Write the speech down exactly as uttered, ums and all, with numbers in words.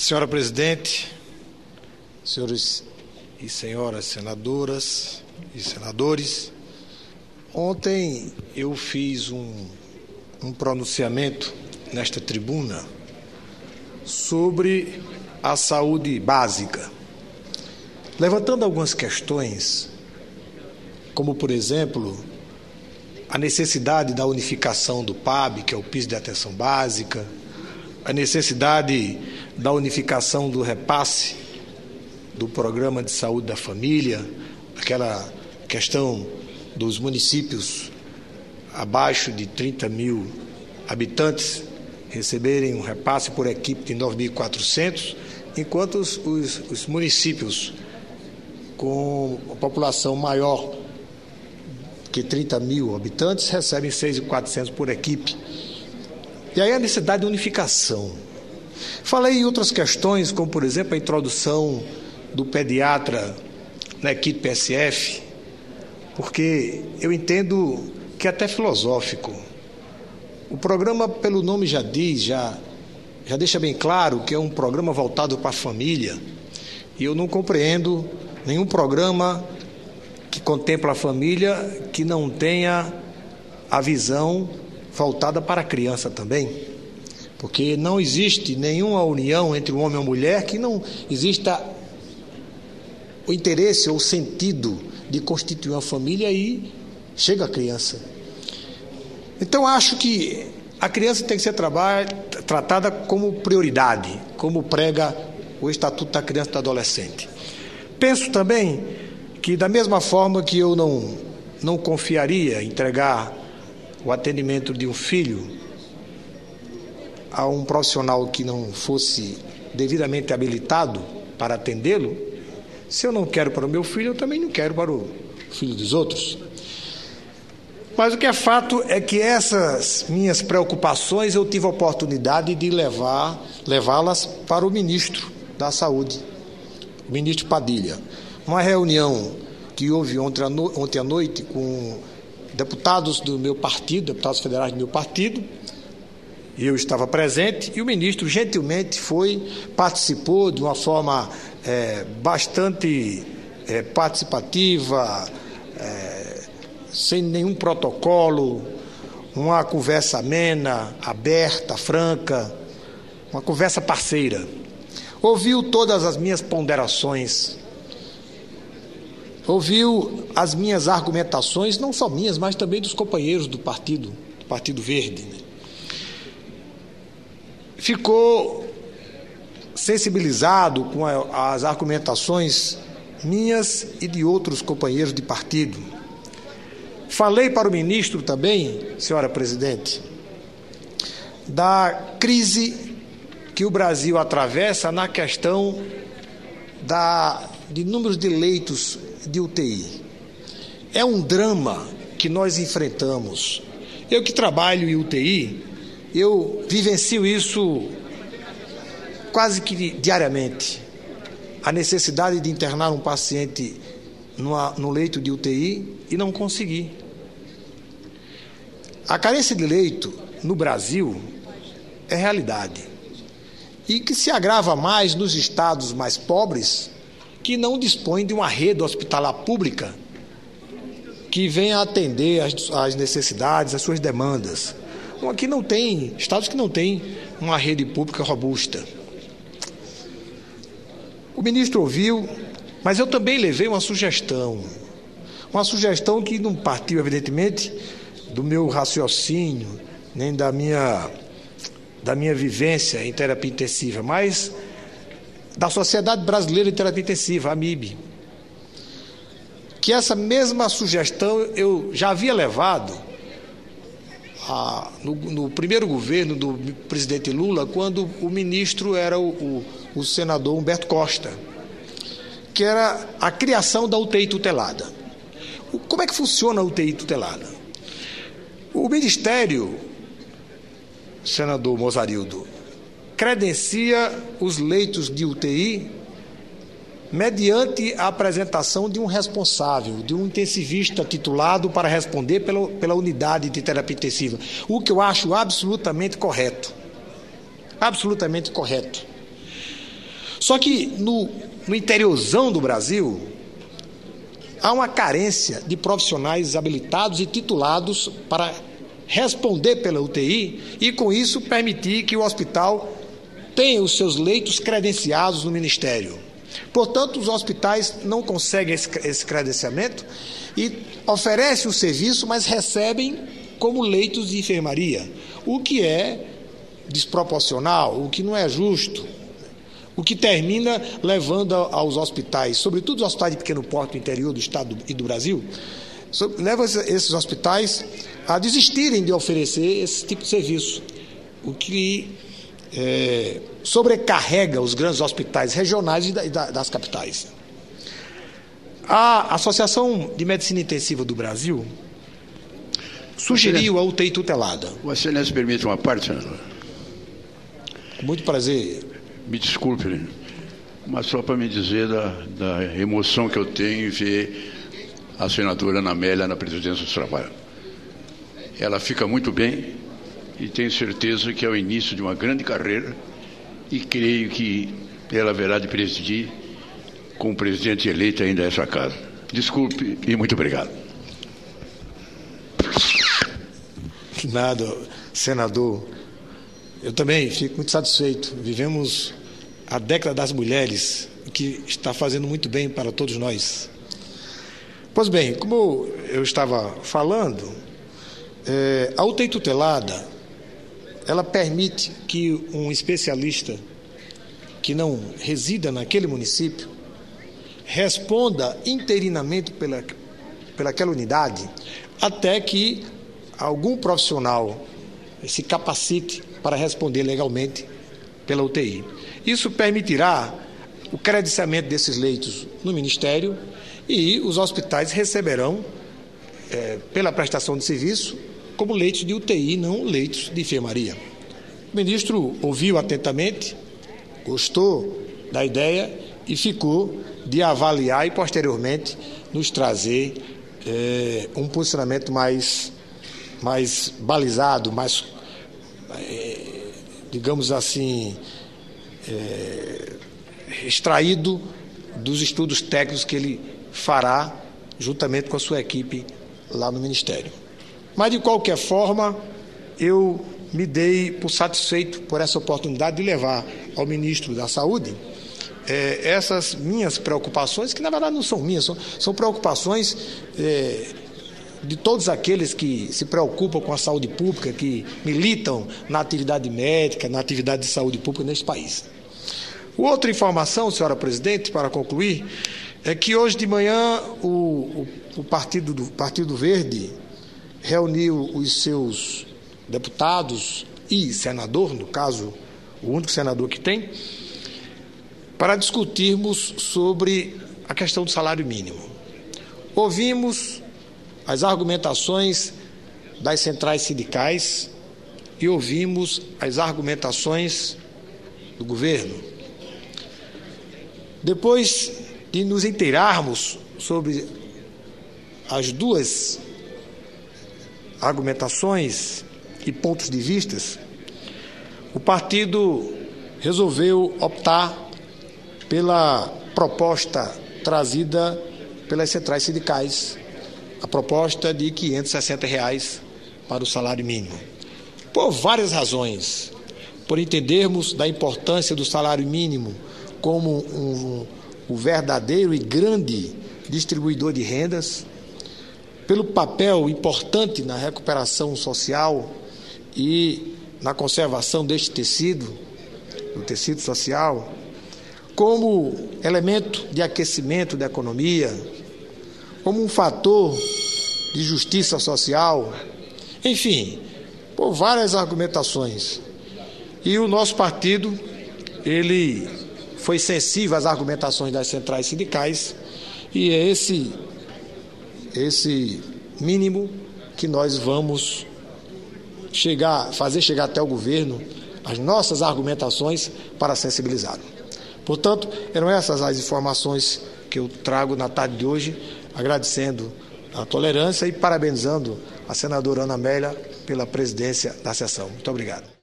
Senhora Presidente, senhores e senhoras senadoras e senadores, ontem eu fiz um, um pronunciamento nesta tribuna sobre a saúde básica, levantando algumas questões, como, por exemplo, a necessidade da unificação do P A B, que é o piso de atenção básica, a necessidade da unificação do repasse do Programa de Saúde da Família, aquela questão dos municípios abaixo de trinta mil habitantes receberem um repasse por equipe de nove mil e quatrocentos, enquanto os, os, os municípios com a população maior que trinta mil habitantes recebem seis mil e quatrocentos por equipe. E aí a necessidade de unificação. Falei em outras questões, como, por exemplo, a introdução do pediatra na equipe P S F, porque eu entendo que é até filosófico. O programa, pelo nome já diz, já, já deixa bem claro que é um programa voltado para a família, e eu não compreendo nenhum programa que contempla a família que não tenha a visão voltada para a criança também, porque não existe nenhuma união entre um homem e uma mulher que não exista o interesse ou o sentido de constituir uma família e chega a criança. Então acho que a criança tem que ser tratada como prioridade, como prega o Estatuto da Criança e do Adolescente. Penso também que, da mesma forma que eu não, não confiaria entregar o atendimento de um filho a um profissional que não fosse devidamente habilitado para atendê-lo, se eu não quero para o meu filho, eu também não quero para o filho dos outros. Mas o que é fato é que essas minhas preocupações eu tive a oportunidade de levar, levá-las para o ministro da Saúde, o ministro Padilha. Uma reunião que houve ontem à, no, ontem à noite com deputados do meu partido, deputados federais do meu partido, eu estava presente, e o ministro gentilmente foi, participou de uma forma é, bastante é, participativa, é, sem nenhum protocolo, uma conversa amena, aberta, franca, uma conversa parceira. Ouviu todas as minhas ponderações, ouviu as minhas argumentações, não só minhas, mas também dos companheiros do partido, do Partido Verde, né? Ficou sensibilizado com a, as argumentações minhas e de outros companheiros de partido. Falei para o ministro também, senhora Presidente, da crise que o Brasil atravessa na questão da, de números de leitos de U T I. É um drama que nós enfrentamos. Eu que trabalho em U T I, eu vivencio isso quase que diariamente. A necessidade de internar um paciente numa, no leito de U T I e não conseguir. A carência de leito no Brasil é realidade. E que se agrava mais nos estados mais pobres, que não dispõem de uma rede hospitalar pública que venha atender as, as necessidades, as suas demandas. Então, aqui não tem, estados que não têm uma rede pública robusta. O ministro ouviu, mas eu também levei uma sugestão, uma sugestão que não partiu, evidentemente, do meu raciocínio, nem da minha, da minha vivência em terapia intensiva, mas da Sociedade Brasileira de Terapia Intensiva, a M I B, que essa mesma sugestão eu já havia levado a, no, no primeiro governo do presidente Lula, quando o ministro era o, o, o senador Humberto Costa, que era a criação da U T I tutelada. O, como é que funciona a U T I tutelada? O Ministério, senador Mozarildo, credencia os leitos de U T I mediante a apresentação de um responsável, de um intensivista titulado para responder pela, pela unidade de terapia intensiva, o que eu acho absolutamente correto. Absolutamente correto. Só que no, no interiorzão do Brasil, há uma carência de profissionais habilitados e titulados para responder pela U T I e, com isso, permitir que o hospital tenha os seus leitos credenciados no Ministério. Portanto, os hospitais não conseguem esse, esse credenciamento e oferecem o serviço, mas recebem como leitos de enfermaria, o que é desproporcional, o que não é justo, o que termina levando aos hospitais, sobretudo os hospitais de pequeno porte do interior do Estado e do Brasil, leva esses hospitais a desistirem de oferecer esse tipo de serviço, o que é, sobrecarrega os grandes hospitais regionais e da, das capitais. A Associação de Medicina Intensiva do Brasil sugeriu a U T I tutelada. Vossa Excelência permite uma parte, senador? Com muito prazer. Me desculpe, né? Mas só para me dizer da, da emoção que eu tenho em ver a senadora Ana Amélia na presidência do trabalho. Ela fica muito bem e tenho certeza que é o início de uma grande carreira e creio que ela haverá de presidir como presidente eleito ainda essa casa. Desculpe e muito obrigado. Nada, senador. Eu também fico muito satisfeito. Vivemos a década das mulheres, o que está fazendo muito bem para todos nós. Pois bem, como eu estava falando, é, a U T I tutelada, ela permite que um especialista que não resida naquele município responda interinamente pela, pelaquela unidade até que algum profissional se capacite para responder legalmente pela U T I. Isso permitirá o credenciamento desses leitos no Ministério e os hospitais receberão, é, pela prestação de serviço, como leitos de U T I, não leitos de enfermaria. O ministro ouviu atentamente, gostou da ideia e ficou de avaliar e, posteriormente, nos trazer é, um posicionamento mais, mais balizado, mais, é, digamos assim, é, extraído dos estudos técnicos que ele fará juntamente com a sua equipe lá no Ministério. Mas, de qualquer forma, eu me dei por satisfeito por essa oportunidade de levar ao ministro da Saúde é, essas minhas preocupações, que na verdade não são minhas, são, são preocupações é, de todos aqueles que se preocupam com a saúde pública, que militam na atividade médica, na atividade de saúde pública neste país. Outra informação, senhora presidente, para concluir, é que hoje de manhã o, o, o Partido, do, Partido Verde reuniu os seus deputados e senador, no caso, o único senador que tem, para discutirmos sobre a questão do salário mínimo. Ouvimos as argumentações das centrais sindicais e ouvimos as argumentações do governo. Depois de nos inteirarmos sobre as duas argumentações e pontos de vistas, o partido resolveu optar pela proposta trazida pelas centrais sindicais, a proposta de quinhentos e sessenta reais para o salário mínimo. Por várias razões, por entendermos da importância do salário mínimo como um, um verdadeiro e grande distribuidor de rendas, pelo papel importante na recuperação social e na conservação deste tecido, do tecido social, como elemento de aquecimento da economia, como um fator de justiça social, enfim, por várias argumentações. E o nosso partido, ele foi sensível às argumentações das centrais sindicais e é esse, esse mínimo que nós vamos chegar, fazer chegar até o governo as nossas argumentações para sensibilizá-lo. Portanto, eram essas as informações que eu trago na tarde de hoje, agradecendo a tolerância e parabenizando a senadora Ana Amélia pela presidência da sessão. Muito obrigado.